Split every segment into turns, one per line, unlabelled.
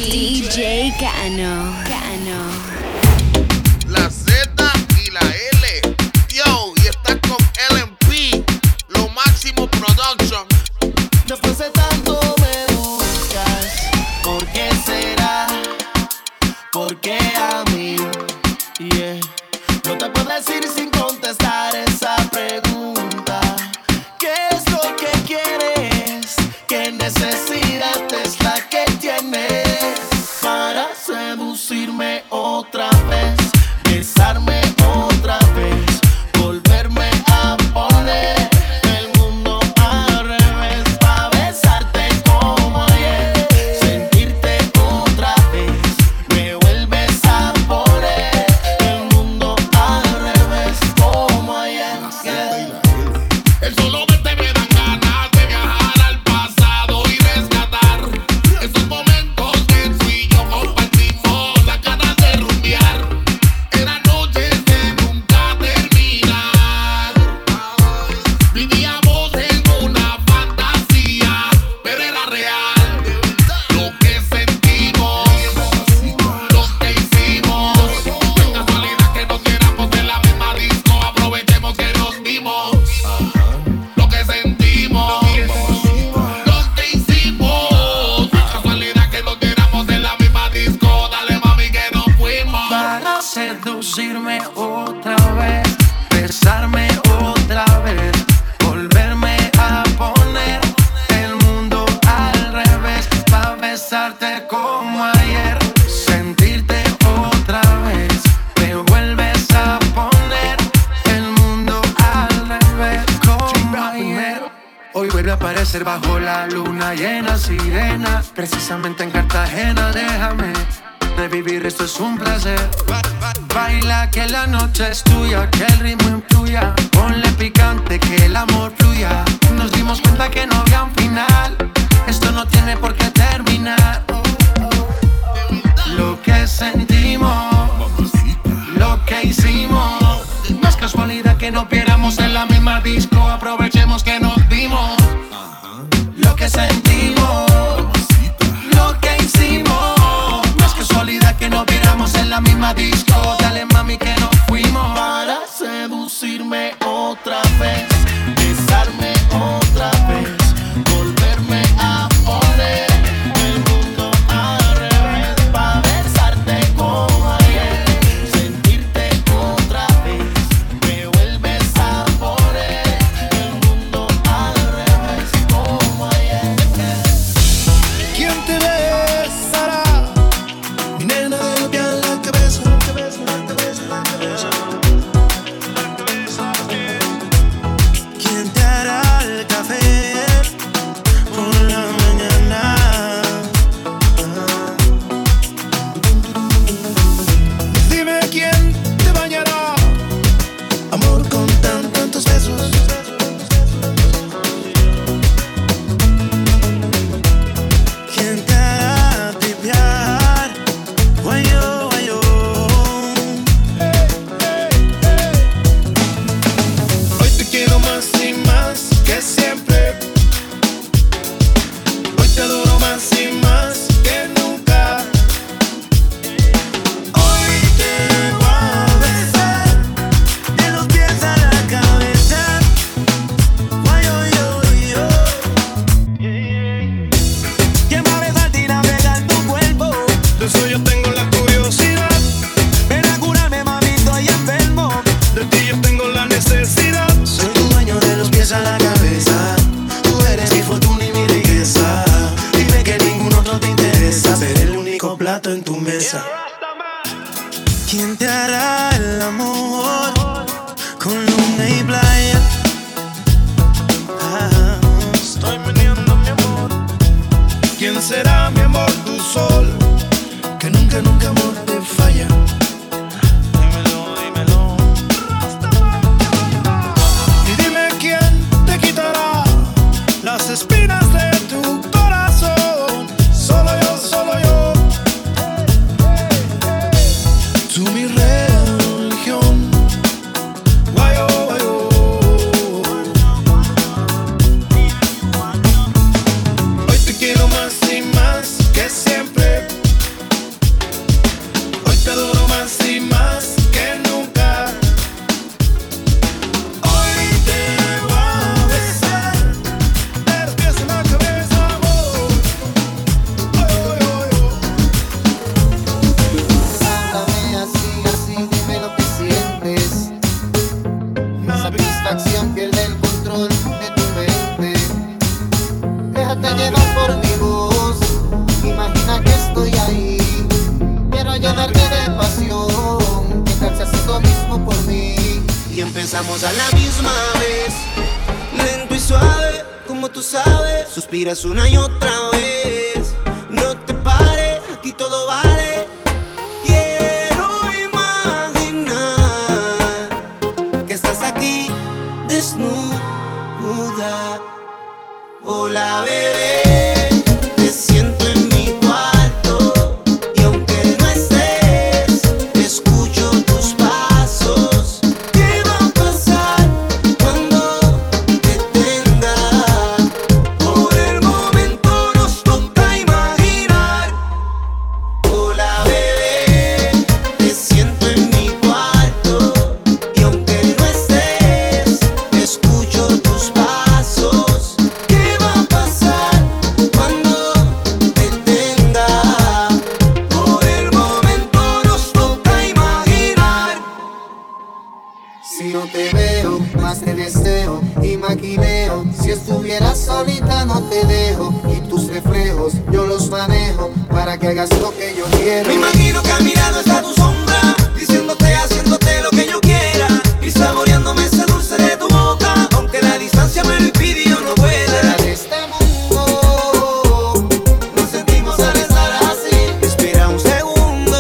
DJ Cano.
La Z y la L. Yo, y estás con LMP, Lo Máximo Production.
Después de tanto me buscas, ¿por qué será? ¿Por qué a mí? Yeah. No te puedo decir sin contestar esa pregunta. ¿Qué es lo que quieres? ¿Qué necesidad es la que tienes para seducirme otra vez? Besarme otra vez, volverme a poner el mundo al revés, pa' besarte como ayer, sentirte otra vez, me vuelves a poner el mundo al revés como ayer.
El solo verte me dan ganas de viajar al pasado y rescatar esos momentos que tú y yo compartimos, las ganas de rumbear. Eran noches de nunca terminar. Vivíamos en una fantasía, pero era real. Lo que sentimos, lo que hicimos. No es casualidad que nos viéramos en la misma disco. Aprovechemos que nos vimos. Lo que sentimos, lo que hicimos. No es casualidad que nos viéramos en la misma disco. Dale mami que nos fuimos.
Para seducirme otra vez, besarme otra vez, volverme a poner el mundo al revés, pa' besarte como ayer, sentirte otra vez, me vuelves a poner el mundo al revés como ayer. Hoy vuelve a aparecer bajo la luna llena, sirena, precisamente en Cartagena. Déjame revivir, esto es un placer. Baila que la noche es tuya, que el ritmo influya. Ponle picante, que el amor fluya. Nos dimos cuenta que no había un final. Esto no tiene por qué terminar. Lo que sentimos, lo que hicimos. No es casualidad que nos viéramos en la misma disco. Aprovechemos que nos vimos. Lo que sentimos, lo que hicimos. No es casualidad que nos viéramos en la misma disco. Dale mami que nos fuimos. Para seducirme otra vez, besarme otra vez, volverme a poner el mundo al revés, pa' besarte como ayer, sentirte otra vez, me vuelves a poner el mundo al revés como ayer.
¿Quién te besará? Mi nena de los pies a la cabeza. ¿Quién te hará el café por la mañana? Dime quién te bañará, amor, con tantos besos. ¿Quién te hará tripear? Guayo, guayo. Hoy te quiero más y más que siempre. Hoy te adoro más y más que nunca. Hoy te voy a besar de los pies a la cabeza. Guayo, yo, yo. ¿Quién va a besarte y navegar tu cuerpo? De eso yo tengo la curiosidad. Ven a curarme, mami, estoy enfermo. De ti yo tengo la necesidad. Soy tu dueño de los pies a la cabeza. Tú eres mi fortuna y mi riqueza. Dime que ningún otro te interesa. Ser el único plato en tu mesa. ¿Quién te hará el amor con luna y playa? Estoy meneando mi amor. ¿Quién será mi amor, tu sol? Que nunca, nunca amor te falla. Dímelo, dímelo. Y dime quién te quitará las espinas de tu corazón. Solo yo, solo yo. Tú mi religión. Guayo, guayo.
empezamos a la misma vez, lento y suave, como tú sabes. Suspiras una y otra vez. No te pares, aquí todo vale. Quiero imaginar que estás aquí desnuda. Hola, bebé, te siento en mi cuarto y aunque no estés, escucho tus pasos. ¿Qué va a pasar cuando te tenga? Por el momento nos toca imaginar. Hola, bebé, te siento en mi cuarto y aunque no estés, escucho tus pasos. ¿Qué va a pasar cuando te tenga? Por el momento nos toca imaginar.
Si no te veo, más te deseo y maquineo. Si estuvieras solita no te dejo. Y tus reflejos yo los manejo para que hagas lo que yo quiero.
Me imagino que a mi lado está tu sombra, diciéndote, haciéndote lo que yo quiera y saboreándome ese dulce de tu boca. Aunque la distancia me lo impide y yo no pueda.
De este mundo
Nos sentimos al estar así. Espera un segundo,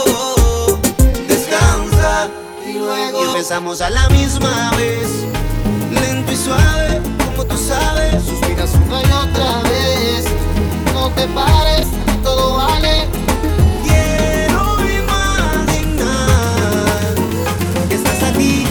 descansa
y luego
y empezamos a la misma vez, lento y suave, como tú sabes.
suspiras una y otra vez. No te pares, todo vale.
Quiero imaginar que estás aquí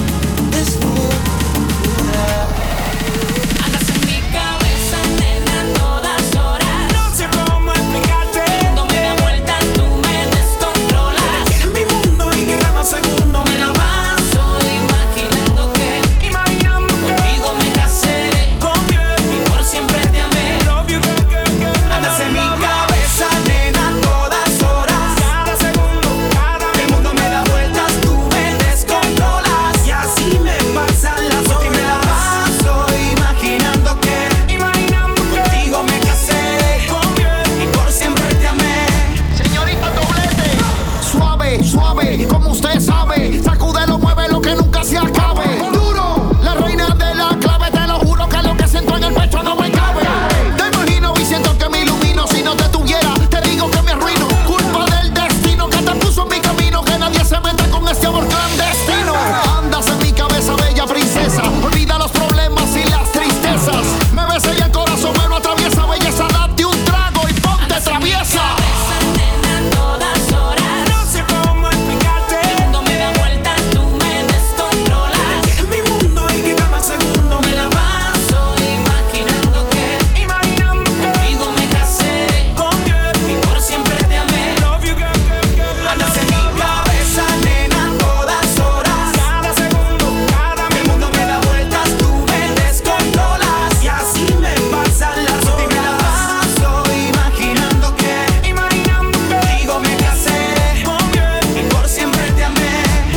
desnuda.
Andas en mi cabeza, nena, a todas horas.
No sé cómo explicarte.
Cuando me da vuelta, tú me descontrolas.
En mi mundo y que cada segundo
Me la paso imaginando que
imaginando que
contigo me casé
conviene.
y por siempre te amé.
Love you,
Andas en mi cabeza, nena, a todas horas.
cada segundo, cada
El mundo me da vueltas, tú me descontrolas.
y así me pasan las
Y me la
horas.
paso imaginando que
Imaginando que
contigo me casé
conviene.
y por siempre te amé.
Señorita Doblete, suave, suave, como usted sabe, sacúdelo, mueve lo que nunca se acabe. Duro, la reina de la clave, te lo juro que lo que siento en el pecho no me cabe. Te imagino y siento que me ilumino, si no te tuviera, te digo que me arruino. Culpa del destino que te puso en mi camino, que nadie se meta con este amor clandestino. Andas en mi cabeza, bella princesa, olvida los problemas y las tristezas. Me besa y el corazón me lo atraviesa, belleza, date un trago y ponte traviesa.
Cabeza, nena, a todas horas.
No sé cómo explicarte.
Cuando me da vuelta, tú me descontrolas.
En mi mundo y que cada segundo
Me la paso imaginando que
imaginando que
contigo me casé
conviene.
y por siempre te amé.
Love you,
Andas en mi cabeza, nena, a todas horas.
cada segundo, cada
El mundo me da vueltas, tú me descontrolas.
y así me pasan las
Y me la
horas.
paso imaginando que
Imaginando que
contigo me casé
conviene.
y por siempre te amé.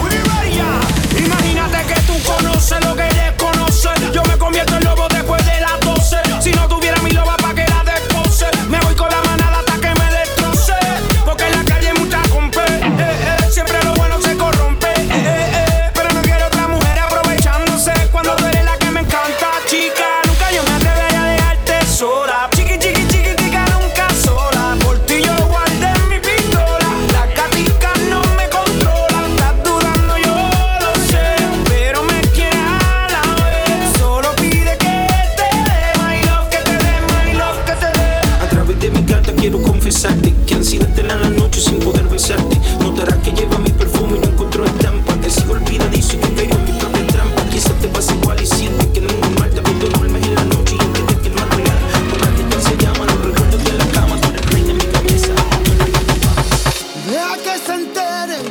Imagínate que tú conoces lo que desconoce. Yo me convierto en lobo después de las 12. Si no tuviera mi loba pa' que la despose, me voy con la manada hasta que me destroce. Porque en la calle hay mucha compe. Siempre lo bueno se corrompe. Pero no quiero otra mujer aprovechándose cuando tú eres la que me encanta, chica. Nunca yo me atrevería a dejarte sola. Chiqui, chiqui, chiquitica, nunca sola. Por ti yo guardé mi pistola. Las gaticas no me controlan. Estás dudando, yo lo sé. Pero me quieres a la vez. Solo pide que te dé my love, que te dé my love, que te dé.
A través de mi carta quiero confesarte que han sido eternas las noches sin poder besarte. Notarás que lleva mi perfume y no encuentro estampa, que sigo olvidadizo y que caigo en mi propia trampa. Quizás te pasa igual y sientes que no es normal. Te veo duermes en la noche y entiendes que no es real. Por la que se llama los recuerdos de la cama. Tú eres reina en mi cabeza.
Deja que se enteren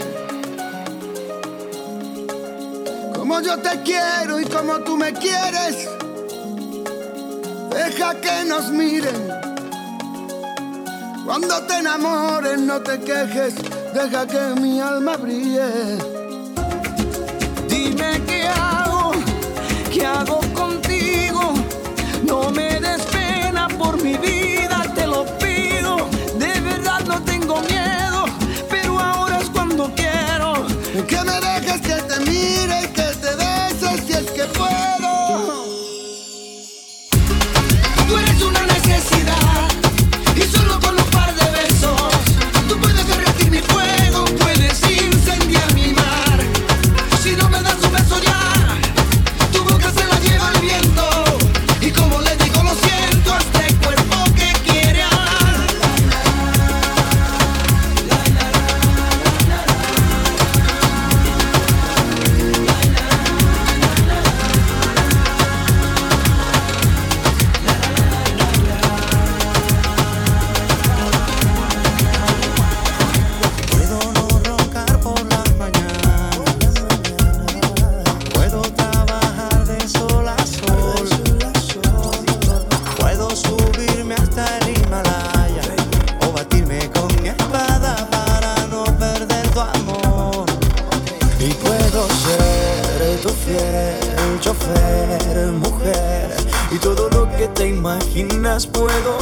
como yo te quiero y como tú me quieres. Deja que nos miren. Cuando te enamores no te quejes. Deja que mi alma brille. Dime qué hago contigo. No me des pena por mi vida, te lo pido. De verdad no tengo miedo, pero ahora es cuando quiero que me dejes que te mire y que te beses.
chofer, mujer, y todo lo que te imaginas puedo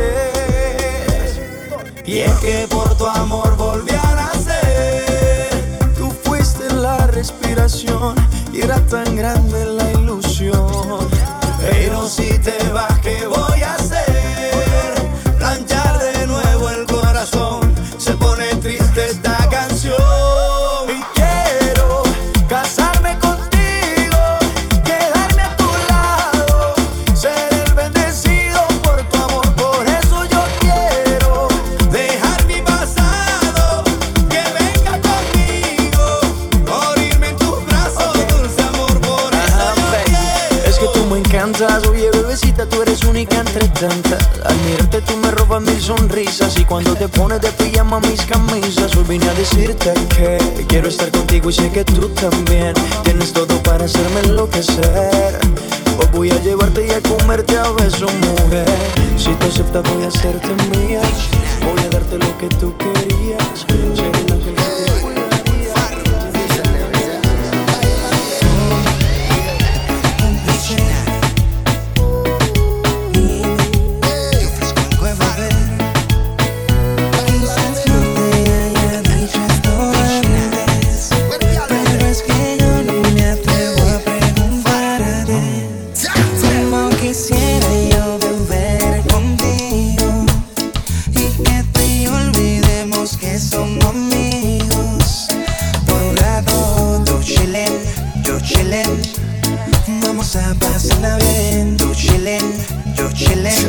ser. Y es que por tu amor volví a nacer. Tú fuiste la respiración y era tan grande la ilusión. Pero si te vas, ¿qué voy a hacer? Planchar de nuevo el corazón. Se pone triste esta canción. Y quiero casarme contigo, quedarme a tu lado, ser el bendecido por tu amor. Por eso yo quiero dejar mi pasado, que venga conmigo, morirme en tus brazos, dulce amor. Por eso yo quiero. Es que tú me encantas, oye bebecita, tú eres única entre tantas. Al mirarte tú me robas mil sonrisas, y cuando te pones de pijama mis camisas, hoy vine a decirte que quiero estar contigo y sé que tú también tienes todo para hacerme enloquecer. Hoy voy a llevarte y a comerte a besos, mujer. Si te aceptas voy a hacerte mía, voy a darte lo que tú querías. Seré el ángel que te cuidaría. Vamos a pasarla bien, tú chillen, yo chillen.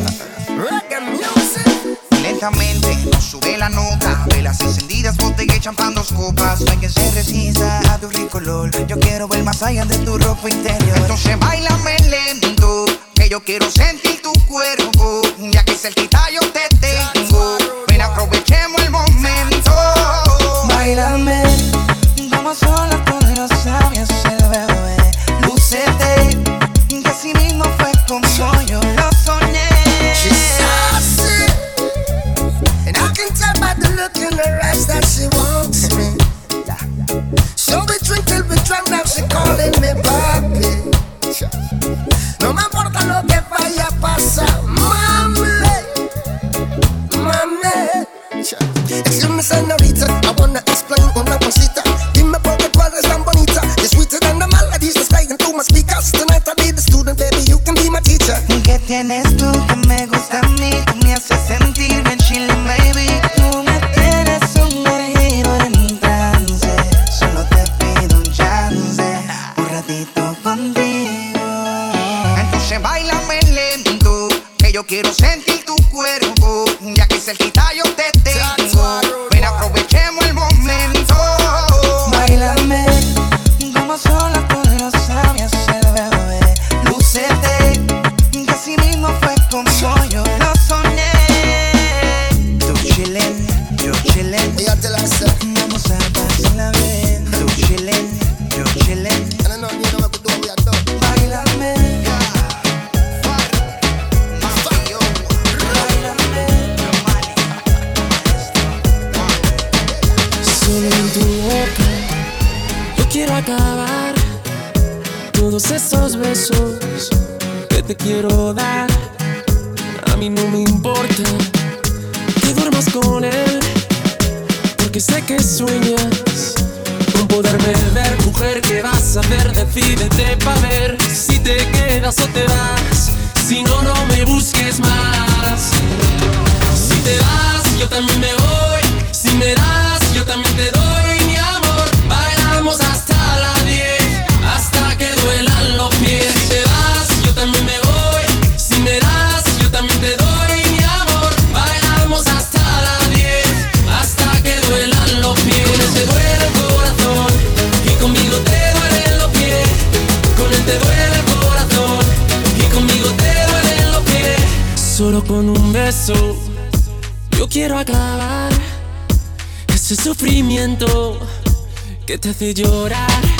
Lentamente nos sube la nota, velas encendidas, botella y champán, dos copas. No hay que se resista a tu rico olor. Yo quiero ver más allá de tu ropa interior. Entonces bailame lento, que yo quiero sentir tu cuerpo. Ya que cerquita yo te tengo, ven aprovechemos el momento.
Bailame, como son las poderosas, me hace el bebé. Lúcete, que así mismo fue como yo lo soñé.
She's saucy, and I can tell by the look in her eyes that she wants me. So we drink till we drunk, now she calling me papi. No me importa lo que vaya a pasar, mami, mami. Excuse me, señorita, I wanna explain una cosita. Dime por qué tú eres tan bonita. You're sweeter than the melodies that's playing through my speakers. Tonight I'll be the student, baby, you can be my teacher.
¿Y qué tienes tú que me gusta a mí? Tú me haces sentirme en Chile, baby. Tú me tienes sumergido en trance. Solo te pido un chance, un ratito contigo.
Entonces bailame lento, que yo quiero sentir tu cuerpo. Ya que cerquita yo te tengo, ven aprovechemos el momento.
Bailame, como son las poderosas, me hace el bebé. Lúcete, que así mismo fue como yo lo soñé. Tú chillen, yo chillen.
Ella te la hace.
Vamos a pasarla bien. Tú chillen, yo chillen.
I know you know what to do, we are done.
Bailame,
solo en tu boca yo quiero acabar todos esos besos que te quiero dar. A mí no me importa que duermas con él, porque sé que sueñas con poderme ver. Mujer, ¿qué vas a hacer? Decídete pa' ver si te quedas o te vas. Si no, no me busques más. Si te vas, yo también me voy. Si me das, yo también te doy mi amor. Bailamos hasta las 10, hasta que duelan los pies. Si te vas, yo también me voy. Si me das, yo también te doy mi amor. Bailamos hasta las 10, hasta que duelan los pies. Con él te duele el corazón y conmigo te duelen los pies. Con él te duele el corazón y conmigo te duelen los pies. Solo con un beso yo quiero acabar ese sufrimiento que te hace llorar.